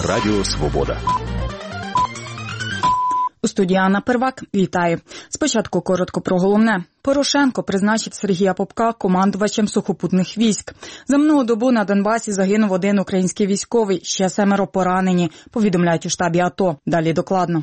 Радіо Свобода. У студії Анна Первак. Вітаю. Спочатку коротко про головне. Порошенко призначив Сергія Попка командувачем сухопутних військ. За минулу добу на Донбасі загинув один український військовий, ще 7 поранені, повідомляють у штабі АТО. Далі докладно.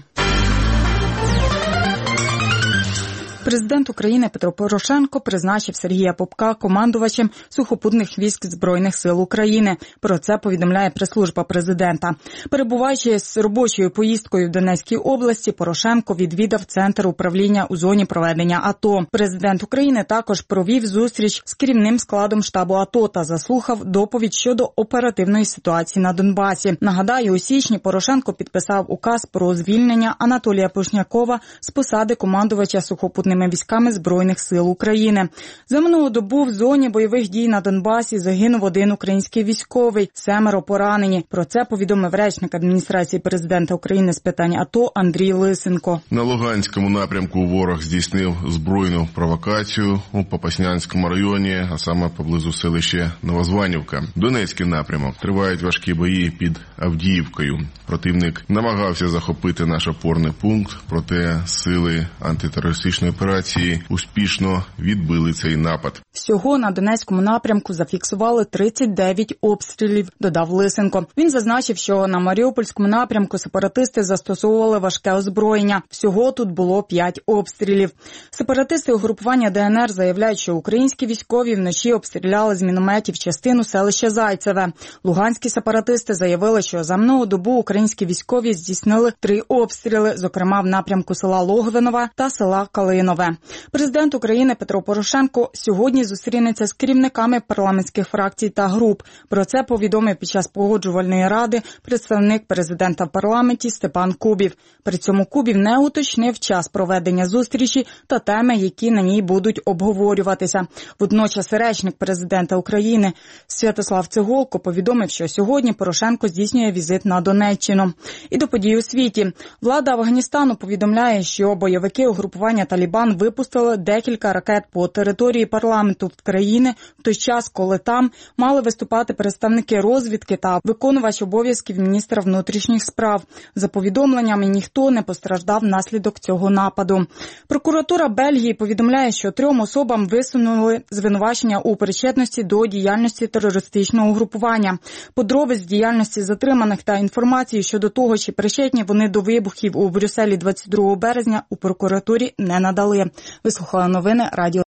Президент України Петро Порошенко призначив Сергія Попка командувачем сухопутних військ Збройних сил України. Про це повідомляє прес-служба президента. Перебуваючи з робочою поїздкою в Донецькій області, Порошенко відвідав центр управління у зоні проведення АТО. Президент України також провів зустріч з керівним складом штабу АТО та заслухав доповідь щодо оперативної ситуації на Донбасі. Нагадаю, у січні Порошенко підписав указ про звільнення Анатолія Пушнякова з посади командувача сухопутними військами Збройних сил України. За минулу добу в зоні бойових дій на Донбасі загинув один український військовий, 7 поранені. Про це повідомив речник адміністрації президента України з питань АТО Андрій Лисенко. На Луганському напрямку ворог здійснив збройну провокацію у Попаснянському районі, а саме поблизу селища Новозванівка. Донецький напрямок. Тривають важкі бої під Авдіївкою. Противник намагався захопити наш опорний пункт, проте сили антитерористичної операції успішно відбили цей напад. Всього на Донецькому напрямку зафіксували 39 обстрілів, додав Лисенко. Він зазначив, що на Маріупольському напрямку сепаратисти застосовували важке озброєння. Всього тут було 5 обстрілів. Сепаратисти угрупування ДНР заявляють, що українські військові вночі обстріляли з мінометів частину селища Зайцеве. Луганські сепаратисти заявили, що за минулу добу українські військові здійснили 3 обстріли, зокрема в напрямку села Логвинове та села Калинове. Президент України Петро Порошенко сьогодні зустрінеться з керівниками парламентських фракцій та груп. Про це повідомив під час погоджувальної ради представник президента в парламенті Степан Кубів. При цьому Кубів не уточнив час проведення зустрічі та теми, які на ній будуть обговорюватися. Водночас речник президента України Святослав Цеголко повідомив, що сьогодні Порошенко здійснює візит на Донеччину. І до подій у світі. Влада Афганістану повідомляє, що бойовики угрупування Талібан випустили декілька ракет по території парламенту країни в той час, коли там мали виступати представники розвідки та виконувач обов'язків міністра внутрішніх справ. За повідомленнями, ніхто не постраждав внаслідок цього нападу. Прокуратура Бельгії повідомляє, що 3 особам висунули звинувачення у причетності до діяльності терористичного угрупування. Подробиць діяльності затриманих та інформації щодо того, чи причетні вони до вибухів у Брюсселі 22 березня, у прокуратурі не надали. Ви слухали новини Радіо